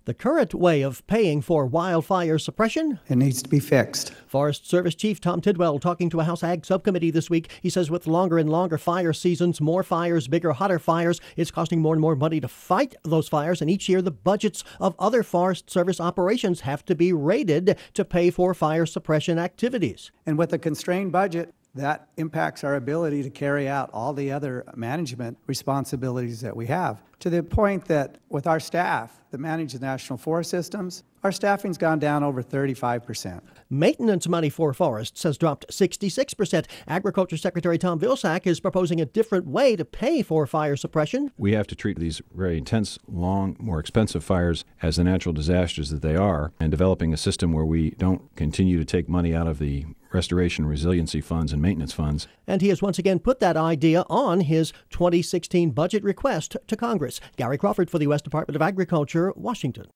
The current way of paying for wildfire suppression? It needs to be fixed. Forest Service Chief Tom Tidwell talking to a House Ag subcommittee this week. He says with longer and longer fire seasons, more fires, bigger, hotter fires, it's costing more and more money to fight those fires. And each year the budgets of other Forest Service operations have to be raided to pay for fire suppression activities. And with a constrained budget, that impacts our ability to carry out all the other management responsibilities that we have, to the point that with our staff that manage the National Forest Systems, our staffing's gone down over 35%. Maintenance money for forests has dropped 66%. Agriculture Secretary Tom Vilsack is proposing a different way to pay for fire suppression. We have to treat these very intense, long, more expensive fires as the natural disasters that they are, and developing a system where we don't continue to take money out of the restoration resiliency funds and maintenance funds. And he has once again put that idea on his 2016 budget request to Congress. Gary Crawford for the U.S. Department of Agriculture, Washington.